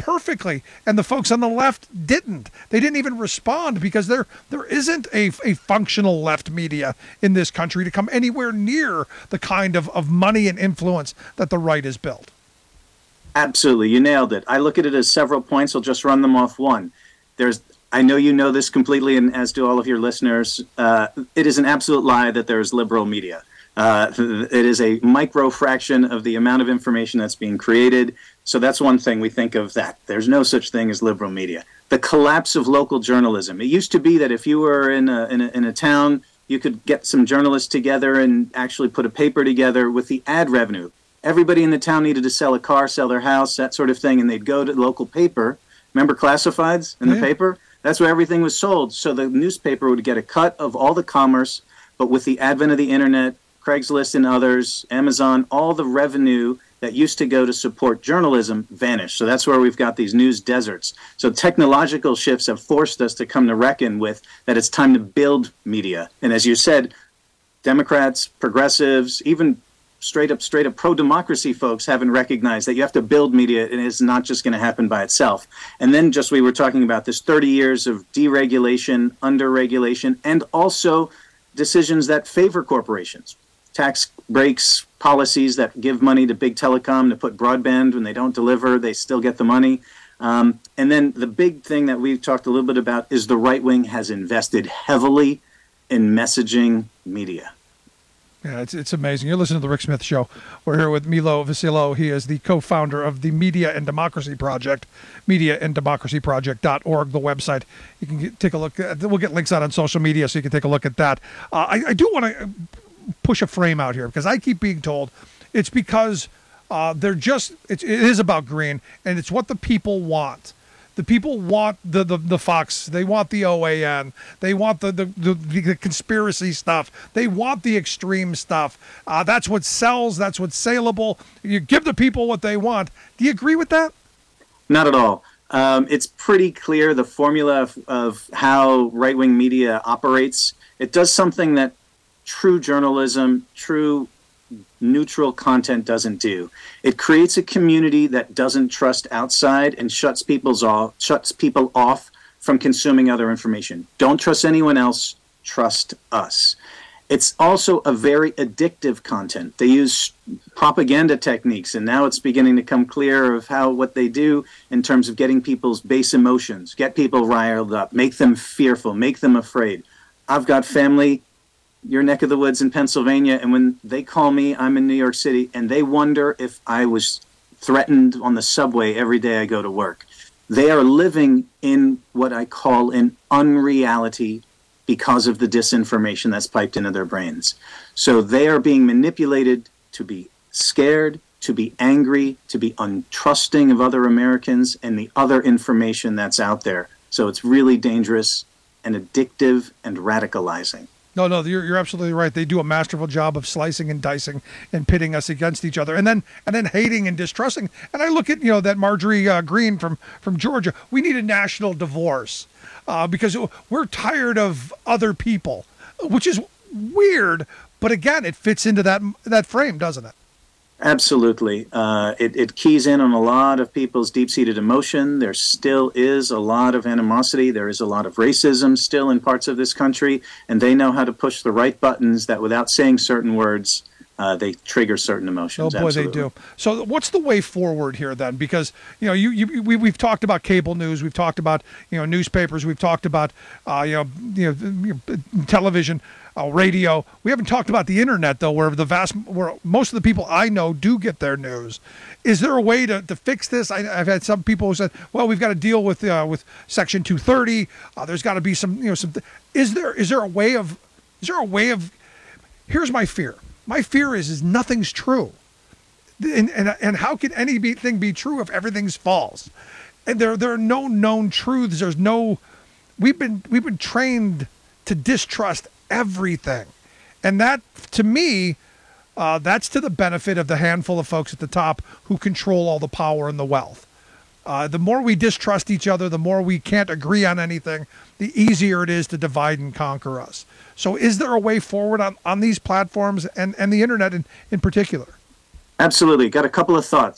perfectly, and the folks on the left didn't. They didn't even respond because there there isn't a, a functional left media in this country to come anywhere near the kind of, of money and influence that the right has built. Absolutely. You nailed it. I look at it as several points. I'll just run them off one. There's, I know you know this completely, and as do all of your listeners. Uh, it is an absolute lie that there is liberal media. Uh, it is a micro fraction of the amount of information that's being created. So that's one thing we think of that. There's no such thing as liberal media. The collapse of local journalism. It used to be that if you were in a, in a, in a town, you could get some journalists together and actually put a paper together with the ad revenue. Everybody in the town needed to sell a car, sell their house, that sort of thing, and they'd go to the local paper. Remember classifieds in the yeah. paper? That's where everything was sold. So the newspaper would get a cut of all the commerce, but with the advent of the internet, Craigslist and others, Amazon, all the revenue that used to go to support journalism vanished. So that's where we've got these news deserts. So technological shifts have forced us to come to reckon with that it's time to build media. And as you said, Democrats, progressives, even straight up, straight up pro-democracy folks haven't recognized that you have to build media, and it's not just going to happen by itself. And then just we were talking about this thirty years of deregulation, under-regulation, and also decisions that favor corporations. Tax breaks, policies that give money to big telecom to put broadband. When they don't deliver, they still get the money. Um, and then the big thing that we've talked a little bit about is the right wing has invested heavily in messaging media. Yeah, it's it's amazing. You're listening to the Rick Smith Show. We're here with Milo Vasilo. He is the co-founder of the Media and Democracy Project, media and democracy project dot org, the website. You can get, take a look. At, we'll get links out on social media so you can take a look at that. Uh, I, I do want to push a frame out here because I keep being told it's because uh, they're just, it's, it is about green, and it's what the people want. The people want the, the, the Fox. They want the O A N. They want the the, the, the conspiracy stuff. They want the extreme stuff. Uh, that's what sells. That's what's saleable. You give the people what they want. Do you agree with that? Not at all. Um, it's pretty clear the formula of, of how right-wing media operates. It does something that true journalism, true neutral content doesn't do. It creates a community that doesn't trust outside and shuts people's off, shuts people off from consuming other information. Don't trust anyone else, trust us. It's also a very addictive content. They use propaganda techniques, and now it's beginning to come clear of how what they do in terms of getting people's base emotions, get people riled up, make them fearful, make them afraid. I've got family your neck of the woods in Pennsylvania, and when they call me, I'm in New York City, and they wonder if I was threatened on the subway every day I go to work. They are living in what I call an unreality because of the disinformation that's piped into their brains. So they are being manipulated to be scared, to be angry, to be untrusting of other Americans and the other information that's out there. So it's really dangerous and addictive and radicalizing. No, no, you're you're absolutely right. They do a masterful job of slicing and dicing and pitting us against each other, and then and then hating and distrusting. And I look at you know that Marjorie uh, Greene from from Georgia. We need a national divorce uh, because we're tired of other people, which is weird. But again, it fits into that that frame, doesn't it? Absolutely. Uh, it, it keys in on a lot of people's deep-seated emotion. There still is a lot of animosity. There is a lot of racism still in parts of this country, and they know how to push the right buttons that without saying certain words, uh, they trigger certain emotions. Oh, boy, Absolutely. They do. So what's the way forward here then? Because, you know, you, you we, we've talked about cable news. We've talked about, you know, newspapers. We've talked about, uh, you know, you know, television. Uh, radio. We haven't talked about the internet though, where the vast, where most of the people I know do get their news. Is there a way to, to fix this? I, I've had some people who said, "Well, we've got to deal with uh, with Section two thirty. Uh, there's got to be some, you know, some." Is there is there a way of? Is there a way of? Here's my fear. My fear is is nothing's true, and and and how can anything be true if everything's false? And there there are no known truths. There's no. We've been we've been trained to distrust everything, and that to me uh, that's to the benefit of the handful of folks at the top who control all the power and the wealth. Uh, the more we distrust each other, the more we can't agree on anything, the easier it is to divide and conquer us. So is there a way forward on, on these platforms and, and the internet in, in particular? Absolutely. Got a couple of thoughts.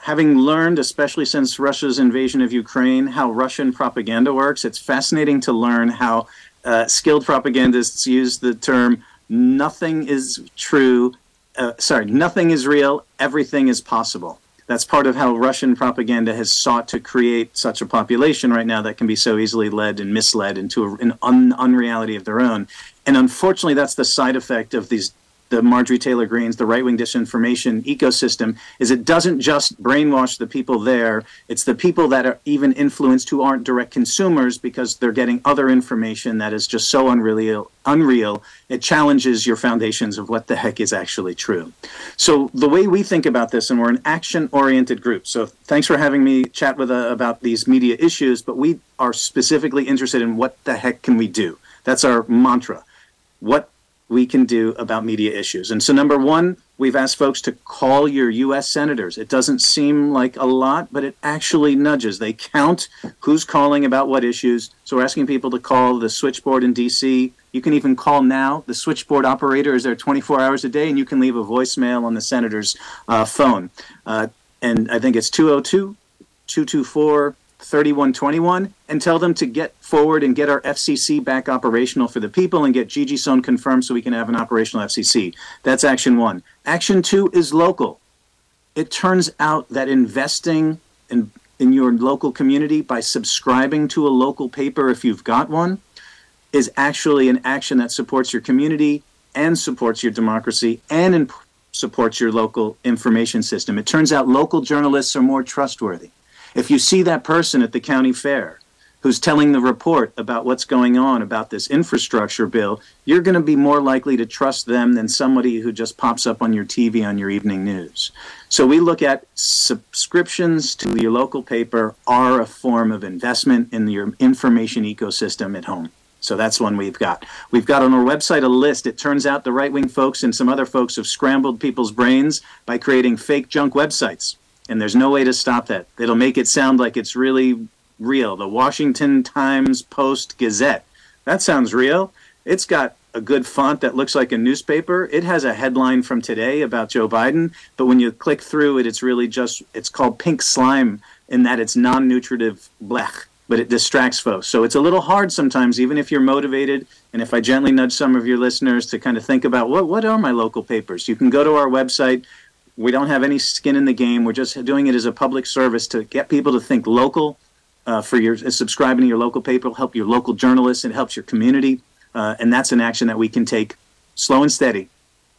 having learned, especially since Russia's invasion of Ukraine, how Russian propaganda works, it's fascinating to learn how uh, skilled propagandists use the term nothing is true, uh, sorry, nothing is real, everything is possible. That's part of how Russian propaganda has sought to create such a population right now that can be so easily led and misled into a, an un, unreality of their own. And unfortunately, that's the side effect of these the Marjorie Taylor Greene's, the right-wing disinformation ecosystem, is it doesn't just brainwash the people there. It's the people that are even influenced who aren't direct consumers because they're getting other information that is just so unreal. unreal. It challenges your foundations of what the heck is actually true. So the way we think about this, and we're an action-oriented group, so thanks for having me chat with uh, about these media issues, but we are specifically interested in what the heck can we do. That's our mantra. What we can do about media issues. And so number one, we've asked folks to call your U S senators. It doesn't seem like a lot, but it actually nudges. They count who's calling about what issues. So we're asking people to call the switchboard in D C. You can even call now. The switchboard operator is there twenty-four hours a day, and you can leave a voicemail on the senator's uh, phone. Uh, and I think it's two oh two, two two four, thirty-one twenty-one, and tell them to get forward and get our F C C back operational for the people and get Gigi Sohn confirmed so we can have an operational F C C. That's action one. Action two is local. It turns out that investing in, in your local community by subscribing to a local paper, if you've got one, is actually an action that supports your community and supports your democracy and in, supports your local information system. It turns out local journalists are more trustworthy. If you see that person at the county fair who's telling the report about what's going on about this infrastructure bill, you're going to be more likely to trust them than somebody who just pops up on your T V on your evening news. So we look at subscriptions to your local paper are a form of investment in your information ecosystem at home. So that's one we've got. We've got on our website a list. It turns out the right-wing folks and some other folks have scrambled people's brains by creating fake junk websites. And there's no way to stop that. It'll make it sound like it's really real. The Washington Times Post Gazette. That sounds real. It's got a good font that looks like a newspaper. It has a headline from today about Joe Biden, but when you click through it, it's really just, it's called pink slime in that it's non-nutritive blech, but it distracts folks. So it's a little hard sometimes, even if you're motivated. And if I gently nudge some of your listeners to kind of think about what, what are my local papers? You can go to our website. We don't have any skin in the game. We're just doing it as a public service to get people to think local, uh, for your uh, subscribing to your local paper, help your local journalists, it helps your community. Uh, and that's an action that we can take slow and steady.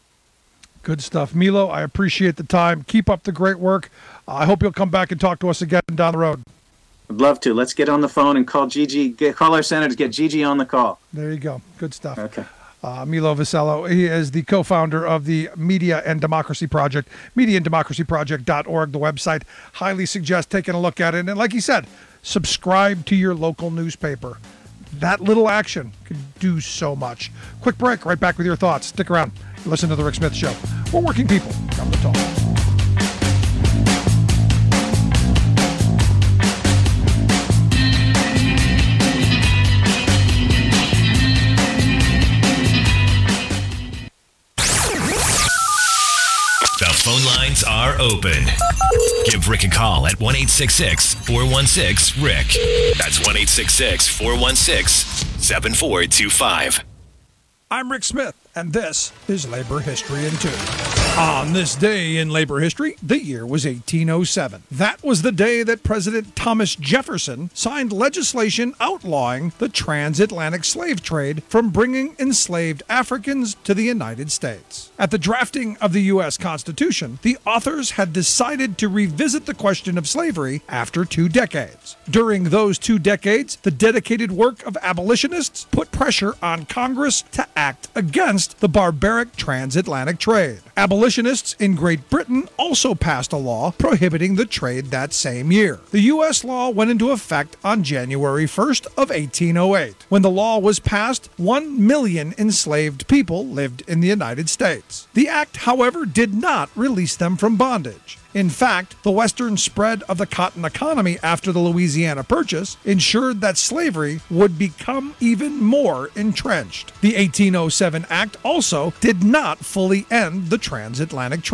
Good stuff. Milo, I appreciate the time. Keep up the great work. Uh, I hope you'll come back and talk to us again down the road. I'd love to. Let's get on the phone and call Gigi, get, call our senators, get Gigi on the call. There you go. Good stuff. Okay. Uh, Milo Visello, he is the co-founder of the Media and Democracy Project, media and democracy project dot org, the website. Highly suggest taking a look at it. And like he said, subscribe to your local newspaper. That little action could do so much. Quick break, right back with your thoughts. Stick around. Listen to The Rick Smith Show. We're working people. Come to talk. Phone lines are open. Give Rick a call at one eight six six, four one six, Rick. That's one eight six six, four one six, seven four two five. I'm Rick Smith, and this is Labor History in Two. On this day in labor history, the year was eighteen oh seven. That was the day that President Thomas Jefferson signed legislation outlawing the transatlantic slave trade from bringing enslaved Africans to the United States. At the drafting of the U S Constitution, the authors had decided to revisit the question of slavery after two decades. During those two decades, the dedicated work of abolitionists put pressure on Congress to act against the barbaric transatlantic trade. Abolitionists in Great Britain also passed a law prohibiting the trade that same year. The U S law went into effect on January first of eighteen oh eight. When the law was passed, one million enslaved people lived in the United States. The act, however, did not release them from bondage. In fact, the western spread of the cotton economy after the Louisiana Purchase ensured that slavery would become even more entrenched. The eighteen oh seven Act also did not fully end the transatlantic trade.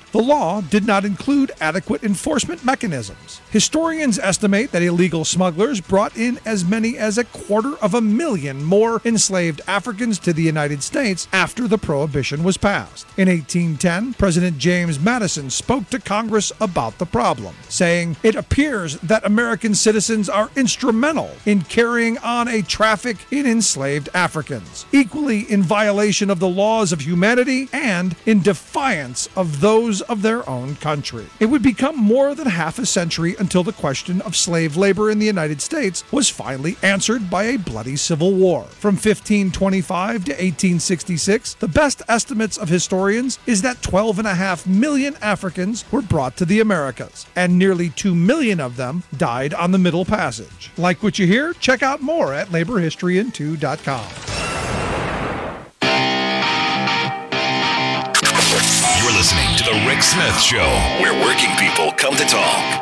the law did not include adequate enforcement mechanisms. Historians estimate that illegal smugglers brought in as many as a quarter of a million more enslaved Africans to the United States after the Prohibition was passed. In eighteen ten, President James Madison spoke to Congress about the problem, saying, "It appears that American citizens are instrumental in carrying on a traffic in enslaved Africans, equally in violation of the laws of humanity and in defiance of those of their own country." It would become more than half a century until the question of slave labor in the United States was finally answered by a bloody civil war. From fifteen twenty-five to eighteen sixty-six, the best estimates of historians is that twelve and a half million Africans were brought to the Americas, and nearly two million of them died on the Middle Passage. Like what you hear? Check out more at labor history in two dot com. You're listening to The Rick Smith Show, where working people come to talk.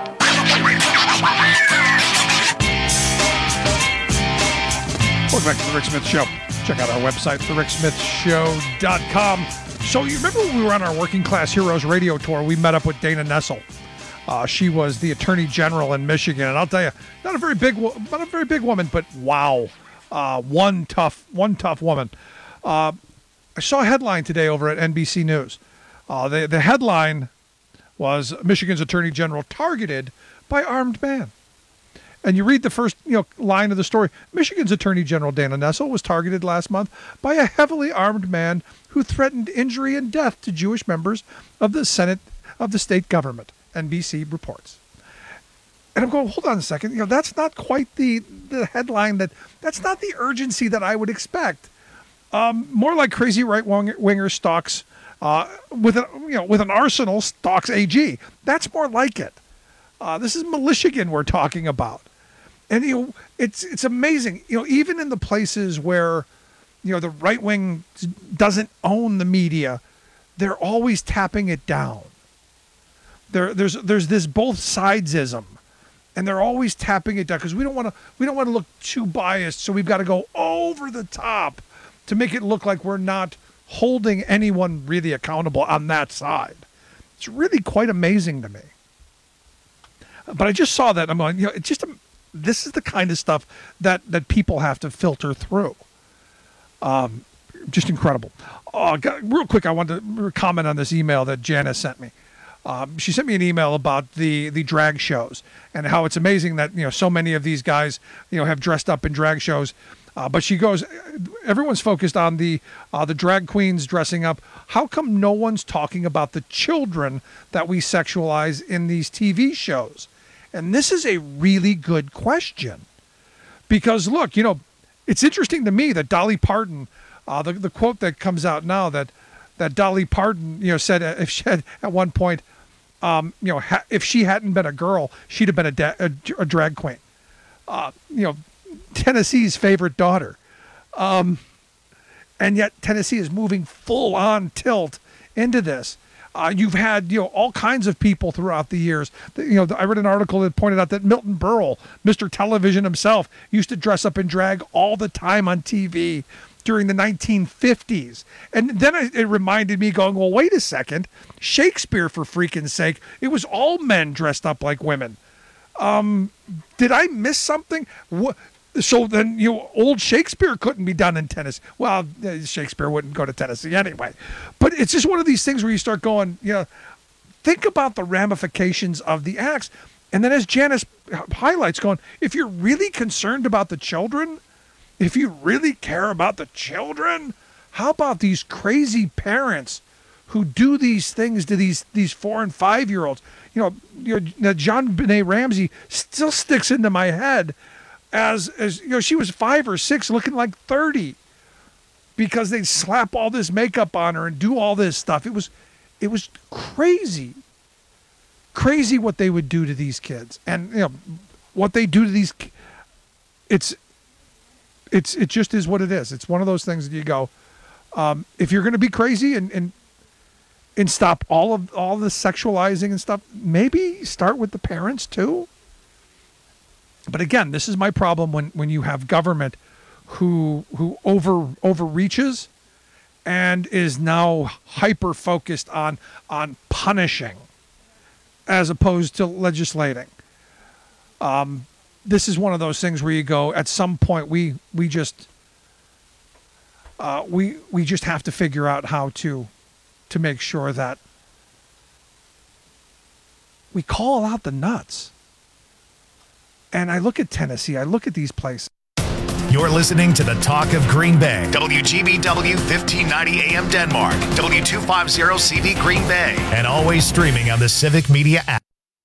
Welcome back to The Rick Smith Show. Check out our website, the rick smith show dot com. So you remember when we were on our Working Class Heroes radio tour, we met up with Dana Nessel. Uh, she was the Attorney General in Michigan, and I'll tell you, not a very big, not a very big woman, but wow, uh, one tough, one tough woman. Uh, I saw a headline today over at N B C News. Uh, the the headline was Michigan's Attorney General targeted by armed man. And you read the first you know line of the story. Michigan's Attorney General Dana Nessel was targeted last month by a heavily armed man who threatened injury and death to Jewish members of the Senate of the state government, N B C reports. And I'm going, hold on a second. You know, that's not quite the, the headline that, that's not the urgency that I would expect. Um, more like crazy right-winger stalks uh, with, a, you know, with an arsenal stalks A G. That's more like it. Uh, this is Michigan we're talking about. And, you know, it's it's amazing, you know, even in the places where, you know, the right wing doesn't own the media, they're always tapping it down. There, there's there's this both sidesism, and they're always tapping it down because we don't want to we don't want to look too biased, so we've got to go over the top to make it look like we're not holding anyone really accountable on that side. It's really quite amazing to me. But I just saw that. I'm going, you know, it's just a, this is the kind of stuff that, that people have to filter through. Um, just incredible. Oh, God, real quick, I wanted to comment on this email that Janice sent me. Um, she sent me an email about the the drag shows and how it's amazing that you know so many of these guys you know have dressed up in drag shows. Uh, but she goes, everyone's focused on the uh, the drag queens dressing up. How come no one's talking about the children that we sexualize in these T V shows? And this is a really good question. Because, look, you know, it's interesting to me that Dolly Parton, uh, the, the quote that comes out now that that Dolly Parton, you know, said if she had at one point, um, you know, ha- if she hadn't been a girl, she'd have been a, da- a, a drag queen. Uh, you know, Tennessee's favorite daughter. Um, and yet Tennessee is moving full on tilt into this. Uh, you've had, you know, all kinds of people throughout the years. You know, I read an article that pointed out that Milton Berle, Mister Television himself, used to dress up in drag all the time on T V during the nineteen fifties. And then it reminded me going, well, wait a second. Shakespeare, for freaking sake, it was all men dressed up like women. Um, did I miss something? What? So then, you know, old Shakespeare couldn't be done in Tennessee. Well, Shakespeare wouldn't go to Tennessee anyway. But it's just one of these things where you start going, you know, think about the ramifications of the acts. And then as Janice highlights, going, if you're really concerned about the children, if you really care about the children, how about these crazy parents who do these things to these these four and five year olds? You know, you know, JonBenét Ramsey still sticks into my head. As, as you know, she was five or six looking like thirty because they'd slap all this makeup on her and do all this stuff. It was, it was crazy, crazy what they would do to these kids. And, you know, what they do to these, it's, it's, it just is what it is. It's one of those things that you go, um, if you're going to be crazy and, and, and stop all of all the sexualizing and stuff, maybe start with the parents too. But again, this is my problem when, when you have government who who over overreaches and is now hyper focused on on punishing as opposed to legislating. Um, this is one of those things where you go, at some point we we just uh, we we just have to figure out how to to make sure that we call out the nuts. And I look at Tennessee, I look at these places. You're listening to the Talk of Green Bay. W G B W fifteen ninety A M Denmark. W two fifty C V Green Bay. And always streaming on the Civic Media app.